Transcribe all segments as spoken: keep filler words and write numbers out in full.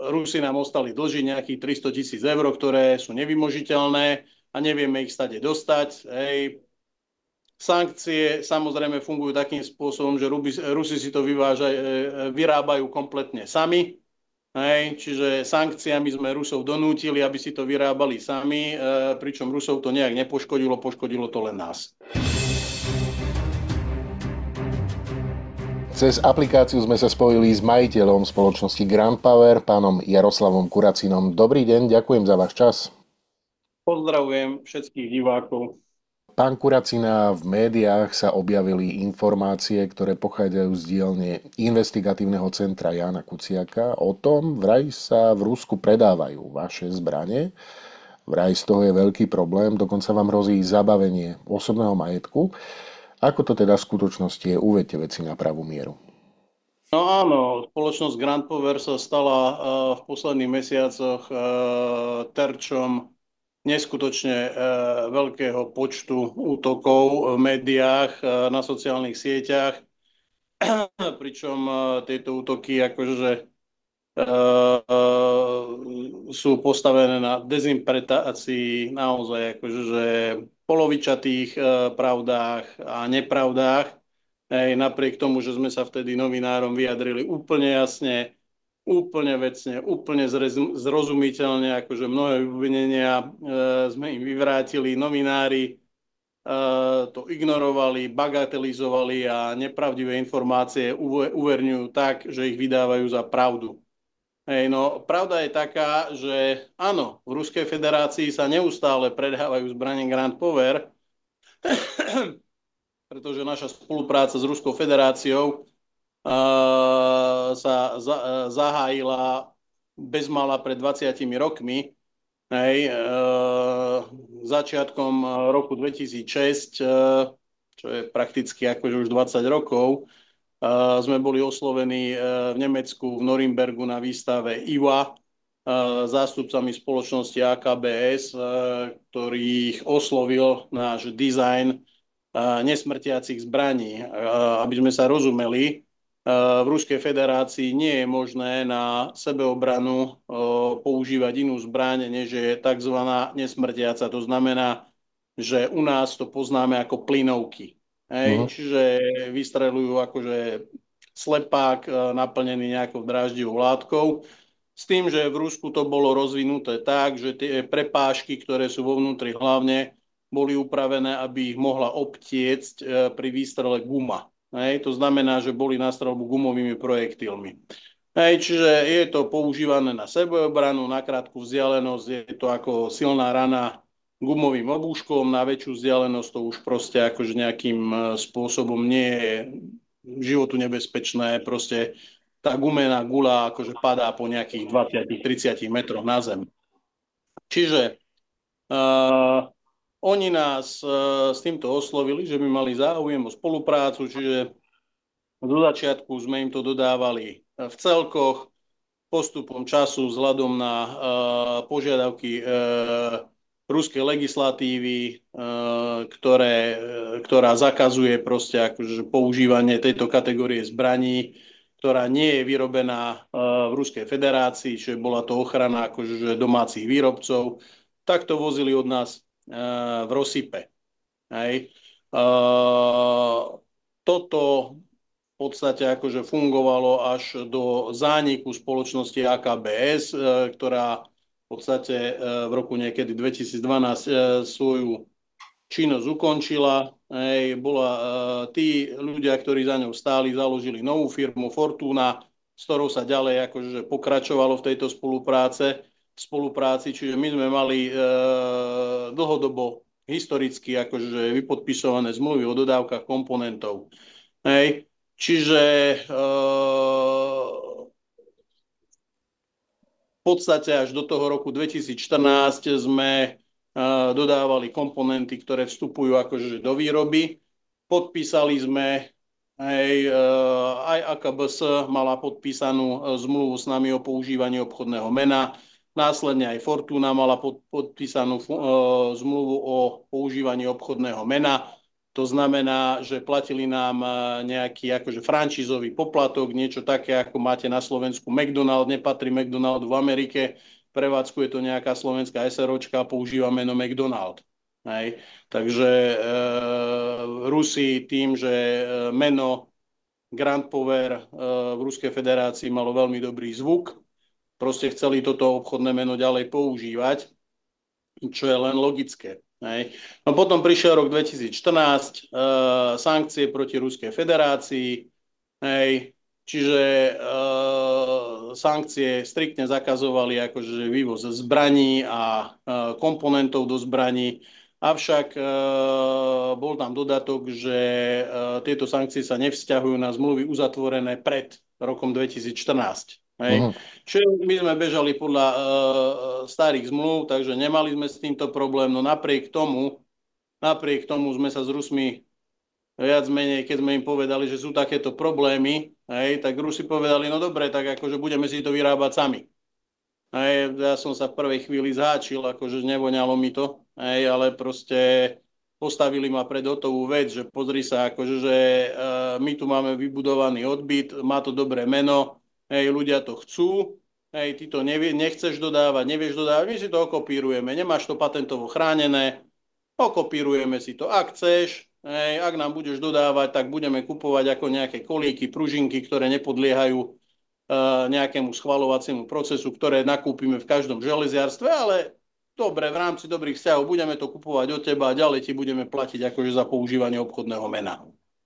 Rusi nám ostali dlžiť nejakých tristo tisíc eur, ktoré sú nevymožiteľné a nevieme ich stade dostať. Hej. Sankcie samozrejme fungujú takým spôsobom, že Rusi si to vyvážajú, vyrábajú kompletne sami. Hej, čiže sankciami sme Rusov donútili, aby si to vyrábali sami, e, pričom Rusov to nejak nepoškodilo, poškodilo to len nás. Cez aplikáciu sme sa spojili s majiteľom spoločnosti Grand Power, pánom Jaroslavom Kuracinom. Dobrý deň, ďakujem za váš čas. Pozdravujem všetkých divákov. Pán Kuracina, v médiách sa objavili informácie, ktoré pochádzajú z dielne investigatívneho centra Jána Kuciaka. O tom vraj sa v Rusku predávajú vaše zbrane. Vraj z toho je veľký problém, dokonca vám hrozí zabavenie osobného majetku. Ako to teda v skutočnosti je? Uvedte veci na pravú mieru. No áno, spoločnosť Grand Power sa stala uh, v posledných mesiacoch uh, terčom neskutočne uh, veľkého počtu útokov v médiách, uh, na sociálnych sieťach, pričom uh, tieto útoky akože uh, uh, sú postavené na dezinterpretácii naozaj akože polovičatých uh, pravdách a nepravdách. Hej, napriek tomu, že sme sa vtedy novinárom vyjadrili úplne jasne, úplne vecne, úplne zrozumiteľne, akože mnohé obvinenia e, sme im vyvrátili, novinári e, to ignorovali, bagatelizovali a nepravdivé informácie uverňujú tak, že ich vydávajú za pravdu. Hej, no, pravda je taká, že áno, v Ruskej federácii sa neustále predávajú zbrane Grand Power, pretože naša spolupráca s Ruskou federáciou uh, sa za, uh, zahájila bezmála pred dvadsiatimi rokmi. Hej, uh, začiatkom roku dvetisícšesť, uh, čo je prakticky akože už dvadsať rokov, uh, sme boli oslovení uh, v Nemecku, v Norimbergu na výstave í vé á uh, zástupcami spoločnosti á ká bé es, uh, ktorých oslovil náš dizajn nesmrtiacich zbraní. Aby sme sa rozumeli, v Ruskej federácii nie je možné na sebeobranu používať inú zbraň, než je tzv. Nesmrtiaca. To znamená, že u nás to poznáme ako plynovky. Hej? Uh-huh. Čiže vystreľujú akože slepák naplnený nejakou dráždivou látkou. S tým, že v Rusku to bolo rozvinuté tak, že tie prepážky, ktoré sú vo vnútri hlavne, boli upravené, aby ich mohla obtiecť e, pri výstrele guma. Hej, to znamená, že boli na streľbu gumovými projektilmi. Hej, čiže je to používané na sebeobranu, na krátku vzdialenosť, je to ako silná rana gumovým obúškom, na väčšiu vzdialenosť to už proste akože nejakým spôsobom nie je životu nebezpečné, proste tá gumená guľa akože padá po nejakých dvadsať tridsať metroch na zem. Čiže uh, Oni nás uh, s týmto oslovili, že by mali záujem o spoluprácu, čiže do začiatku sme im to dodávali v celkoch, postupom času vzhľadom na uh, požiadavky uh, ruskej legislatívy, uh, ktoré, uh, ktorá zakazuje proste akože používanie tejto kategórie zbraní, ktorá nie je vyrobená uh, v Ruskej federácii, čiže bola to ochrana akože domácich výrobcov, tak to vozili od nás v Rosipe. Hej. Uh, toto v podstate akože fungovalo až do zániku spoločnosti á ká bé es, uh, ktorá v podstate uh, v roku niekedy dvetisícdvanásť uh, svoju činnosť ukončila. Hej. Bola, uh, tí ľudia, ktorí za ňou stáli, založili novú firmu Fortuna, s ktorou sa ďalej akože pokračovalo v tejto spolupráce. spolupráci, čiže my sme mali e, dlhodobo historicky akože vypodpisované zmluvy o dodávkach komponentov. Hej. Čiže e, v podstate až do toho roku dvetisícštrnásť sme e, dodávali komponenty, ktoré vstupujú akože do výroby. Podpísali sme, hej, e, aj á ká bé es mala podpísanú zmluvu s nami o používaní obchodného mena. Následne aj Fortuna mala pod, podpísanú uh, zmluvu o používaní obchodného mena. To znamená, že platili nám nejaký akože franšízový poplatok, niečo také, ako máte na Slovensku McDonald, nepatrí McDonaldu v Amerike, prevádzkuje to nejaká slovenská SROčka a používa meno McDonald. Hej. Takže e, Rusi tým, že meno Grand Power e, v Ruskej federácii malo veľmi dobrý zvuk, proste chceli toto obchodné meno ďalej používať, čo je len logické. Hej. No potom prišiel rok dvetisícštrnásť, e, sankcie proti Ruskej federácii, hej, čiže e, sankcie striktne zakazovali akože vývoz zbraní a e, komponentov do zbraní, avšak e, bol tam dodatok, že e, tieto sankcie sa nevzťahujú na zmluvy uzatvorené pred rokom dvetisícštrnásť. Hej. Uh-huh. Čiže my sme bežali podľa e, starých zmluv, takže nemali sme s týmto problém, no napriek tomu, napriek tomu sme sa s Rusmi viac menej, keď sme im povedali, že sú takéto problémy, hej, tak Rusi povedali, no dobre, tak akože budeme si to vyrábať sami. Hej, ja som sa v prvej chvíli zháčil, akože nevoňalo mi to, hej, ale proste postavili ma pred hotovú vec, že pozri sa, akože, že e, my tu máme vybudovaný odbyt, má to dobré meno, hej, ľudia to chcú, hej, ty to nevie, nechceš dodávať, nevieš dodávať, my si to okopírujeme, nemáš to patentovo chránené, okopírujeme si to, ak chceš, hej, ak nám budeš dodávať, tak budeme kupovať ako nejaké kolíky, pružinky, ktoré nepodliehajú uh, nejakému schvaľovaciemu procesu, ktoré nakúpime v každom železiarstve, ale dobre, v rámci dobrých vzťahov budeme to kupovať od teba a ďalej ti budeme platiť akože za používanie obchodného mena.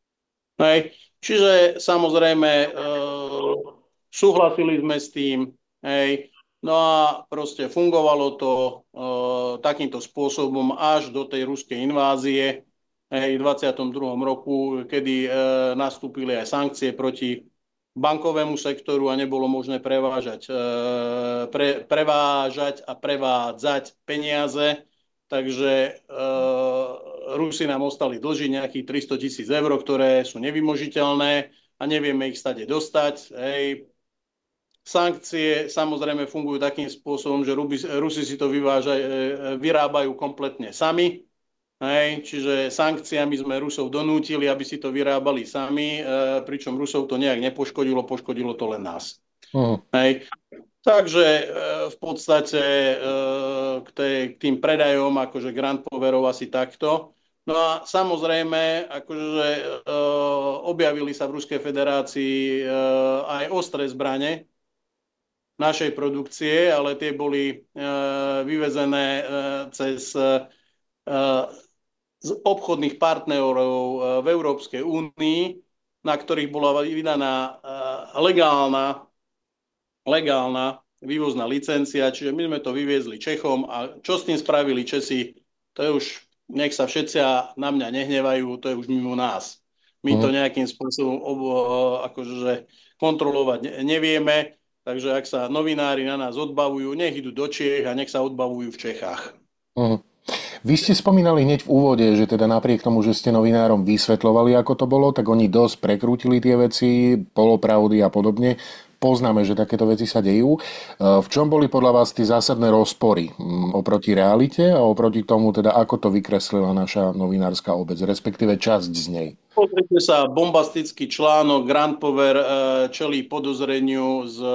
Hej. Čiže samozrejme uh, súhlasili sme s tým, hej, no a proste fungovalo to uh, takýmto spôsobom až do tej ruskej invázie, hej, v dvadsiatom druhom roku, kedy uh, nastúpili aj sankcie proti bankovému sektoru a nebolo možné prevážať, uh, pre, prevážať a prevádzať peniaze, takže uh, Rusi nám ostali dlžiť nejakých tristo tisíc eur, ktoré sú nevymožiteľné a nevieme ich stade dostať, hej. Sankcie samozrejme fungujú takým spôsobom, že Rusi si to vyvážaj, vyrábajú kompletne sami. Hej, čiže sankciami sme Rusov donútili, aby si to vyrábali sami, pričom Rusov to nejak nepoškodilo, poškodilo to len nás. Uh-huh. Hej. Takže v podstate k, tej, k tým predajom akože Grand Powerov asi takto. No a samozrejme, akože objavili sa v Ruskej federácii aj ostré zbrane našej produkcie, ale tie boli uh, vyvezené uh, cez uh, z obchodných partnerov uh, v Európskej únii, na ktorých bola vydaná uh, legálna, legálna vývozná licencia, čiže my sme to vyviezli Čechom a čo s tým spravili Česi, to je už, nech sa všetci na mňa nehnevajú, to je už mimo nás. My to nejakým spôsobom uh, akože kontrolovať nevieme. Takže ak sa novinári na nás odbavujú, nech idú do Čiech a nech sa odbavujú v Čechách. Uh-huh. Vy ste spomínali hneď v úvode, že teda napriek tomu, že ste novinárom vysvetľovali, ako to bolo, tak oni dosť prekrútili tie veci, polopravdy a podobne. Poznáme, že takéto veci sa dejú. V čom boli podľa vás tie zásadné rozpory oproti realite a oproti tomu, teda ako to vykreslila naša novinárska obec, respektíve časť z nej? Pozrite sa, bombastický článok, Grand Power čelí podozreniu z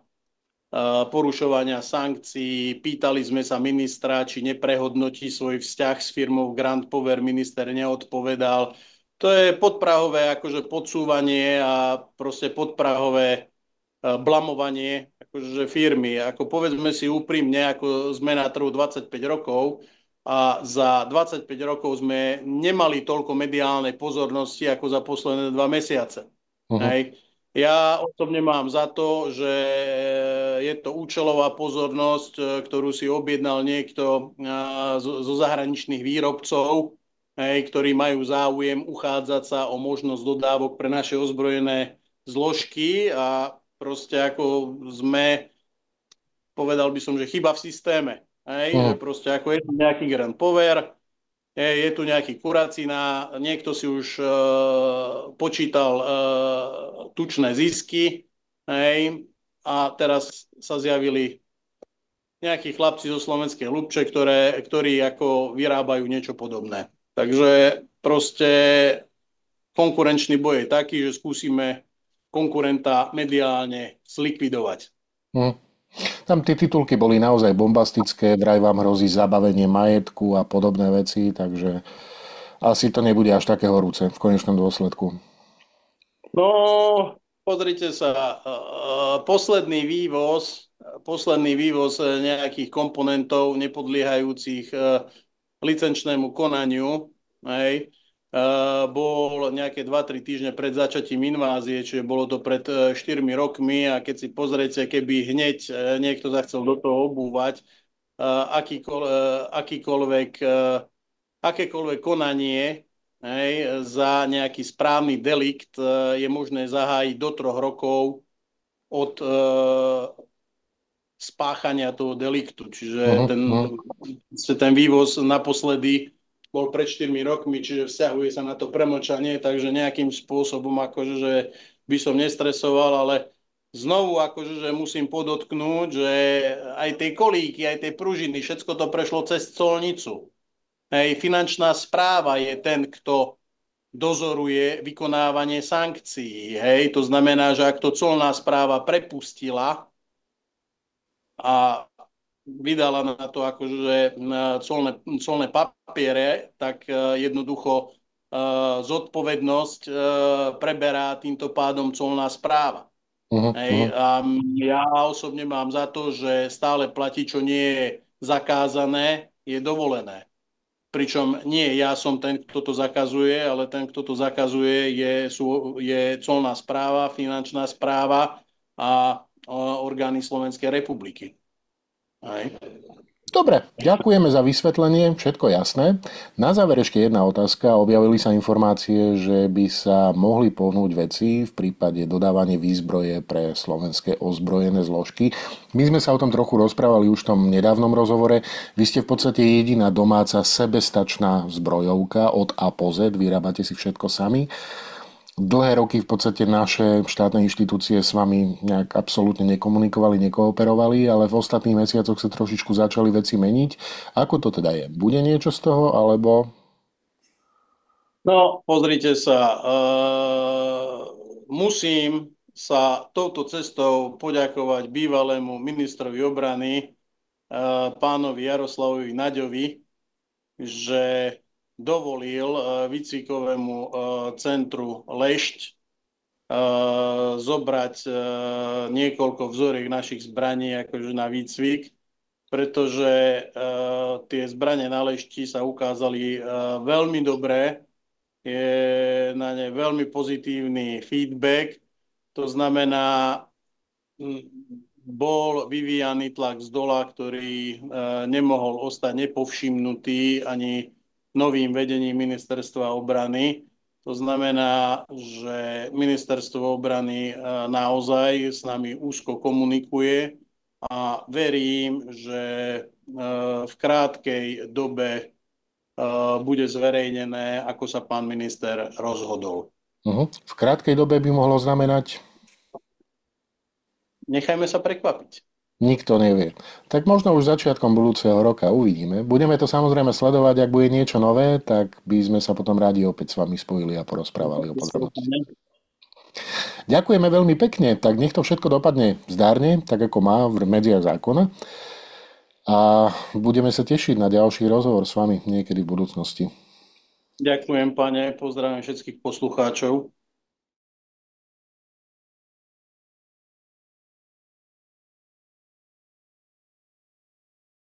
porušovania sankcií. Pýtali sme sa ministra, či neprehodnotí svoj vzťah s firmou Grand Power. Minister neodpovedal. To je podprahové akože podsúvanie a proste podprahové blamovanie akože firmy. Ako povedzme si úprimne, ako sme na trhu dvadsaťpäť rokov, a za dvadsaťpäť rokov sme nemali toľko mediálnej pozornosti ako za posledné dva mesiace. Uh-huh. Hej. Ja osobne mám za to, že je to účelová pozornosť, ktorú si objednal niekto zo zahraničných výrobcov, hej, ktorí majú záujem uchádzať sa o možnosť dodávok pre naše ozbrojené zložky a proste ako sme, povedal by som, že chyba v systéme. Hej, uh-huh. Že proste ako je tu nejaký Grand Power, je, je tu nejaký kuracina, niekto si už uh, počítal uh, tučné zisky, hej, a teraz sa zjavili nejakí chlapci zo slovenskej Ľupče, ktoré, ktorí ako vyrábajú niečo podobné. Takže proste konkurenčný boj je taký, že skúsime konkurenta mediálne zlikvidovať. Hm. Tam tie titulky boli naozaj bombastické, vraj vám hrozí zabavenie majetku a podobné veci, takže asi to nebude až také horúce v konečnom dôsledku. No, pozrite sa, e, posledný vývoz, posledný vývoz nejakých komponentov nepodliehajúcich e, licenčnému konaniu, hej, e, bol nejaké dva tri týždne pred začatím invázie, čiže bolo to pred e, štyrmi rokmi a keď si pozriete, keby hneď e, niekto sa chcel do toho obúvať, e, akýkoľ, e, akýkoľvek, e, akékoľvek konanie, hej, za nejaký správny delikt e, je možné zahájiť do troch rokov od e, spáchania toho deliktu. Čiže Uh-huh, ten, uh-huh, ten vývoz naposledy bol pred štyrmi rokmi, čiže vzťahuje sa na to premlčanie, takže nejakým spôsobom akože že by som nestresoval, ale znovu akože že musím podotknúť, že aj tie kolíky, aj tie pružiny, všetko to prešlo cez colnicu. Hej, finančná správa je ten, kto dozoruje vykonávanie sankcií. Hej, to znamená, že ak to colná správa prepustila a vydala na to akože colné, colné papiere, tak jednoducho zodpovednosť preberá týmto pádom colná správa. uh-huh, Hej, uh-huh. a ja osobne mám za to, že stále platí, čo nie je zakázané, je dovolené. Pričom nie ja som ten, kto to zakazuje, ale ten, kto to zakazuje, je, sú, je colná správa, finančná správa a, a orgány Slovenskej republiky. Hej. Dobre, ďakujeme za vysvetlenie, všetko jasné. Na záver ešte jedna otázka. Objavili sa informácie, že by sa mohli pohnúť veci v prípade dodávania výzbroje pre slovenské ozbrojené zložky. My sme sa o tom trochu rozprávali už v tom nedávnom rozhovore. Vy ste v podstate jediná domáca sebestačná zbrojovka od A po Z, vyrábate si všetko sami. Dlhé roky v podstate naše štátne inštitúcie s vami nejak absolútne nekomunikovali, nekooperovali, ale v ostatných mesiacoch sa trošičku začali veci meniť. Ako to teda je? Bude niečo z toho, alebo... No, pozrite sa, uh, musím sa touto cestou poďakovať bývalému ministrovi obrany, uh, pánovi Jaroslavovi Naďovi, že dovolil uh, výcvikovému uh, centru Lešť uh, zobrať uh, niekoľko vzoriek našich zbraní akože na výcvik, pretože uh, tie zbranie na Lešti sa ukázali uh, veľmi dobré, je na ne veľmi pozitívny feedback. To znamená, bol vyvíjaný tlak z dola, ktorý e, nemohol ostať nepovšimnutý ani novým vedením ministerstva obrany. To znamená, že ministerstvo obrany e, naozaj s nami úzko komunikuje a verím, že e, v krátkej dobe bude zverejnené, ako sa pán minister rozhodol. Uh-huh. V krátkej dobe by mohlo znamenať... Nechajme sa prekvapiť. Nikto nevie. Tak možno už začiatkom budúceho roka uvidíme. Budeme to samozrejme sledovať, ak bude niečo nové, tak by sme sa potom rádi opäť s vami spojili a porozprávali o podrobnostiach. Ďakujeme veľmi pekne, tak nech to všetko dopadne zdárne, tak ako má v medziach zákona. A budeme sa tešiť na ďalší rozhovor s vami niekedy v budúcnosti. Ďakujem, pane, pozdravím všetkých poslucháčov.